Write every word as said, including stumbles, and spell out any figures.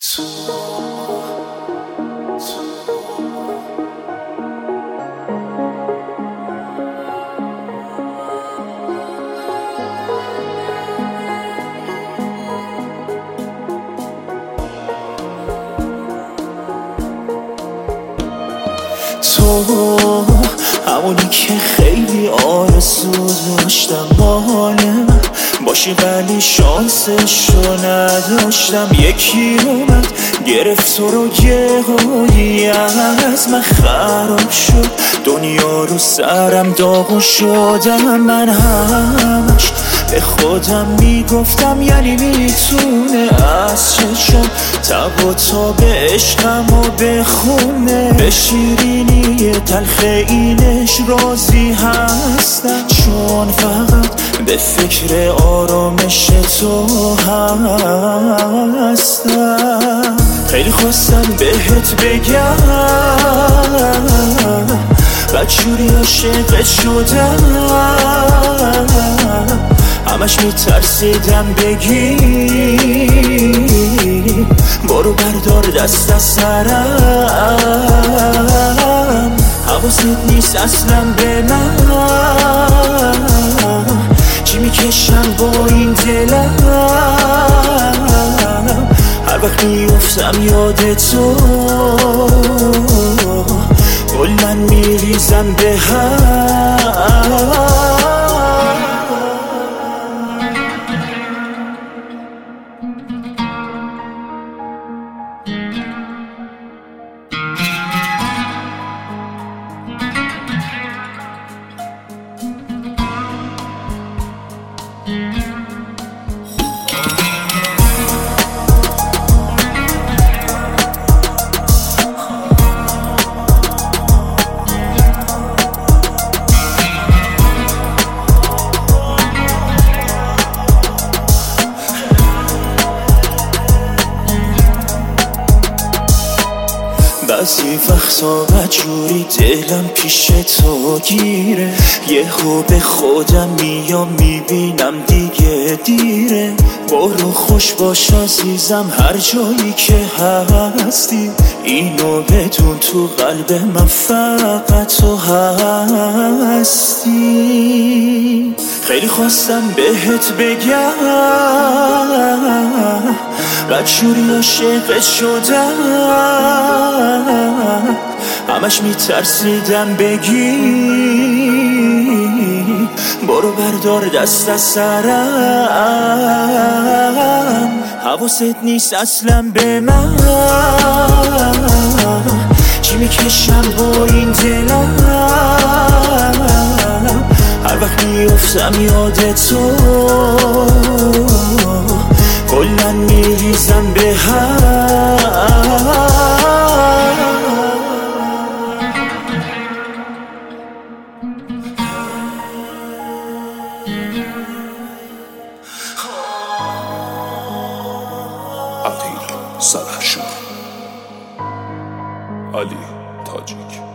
تو همونی که خیلی آرزو داشتم مال من باشی، ولی شانسشو نداشتم. یکی اومد گرفت تو رو، یهویی از من خراب شد. دنیا رو سرم داغون شدم. من همش به خودم میگفتم یعنی میتونه از چشم تب و تاب عشقم و بخونه. به شیرینی تلخ اینش راضی هستم، چون فقط به فکر آرامش تو هستم. خیلی خواستم بهت بگم بدجوری عاشقت شدم، همش میترسیدم بگی برو بردار دست از سرم. حواست نیست اصلا به من چی میکشم با این دلم. هر وقت میفتم یاد تو کلاً میریزم به هم. بعضی وقتا بدجوری دلم پیش تو گیره، یهو به خودم میام میبینم دیگه دیره. برو خوش باش عزیزم هر جایی که هستی، اینو بدون تو قلب من فقط تو هستی. خیلی خواستم بهت بگم بدجوری عاشقت شدم، همش میترسیدم بگی برو بردار دست از سرم. حواست نیست اصلا به من چی میکشم با این دلم. هر وقت میفتم یاد تو کلاً میریزم به هم. علی سرخشور، علی تاجیک.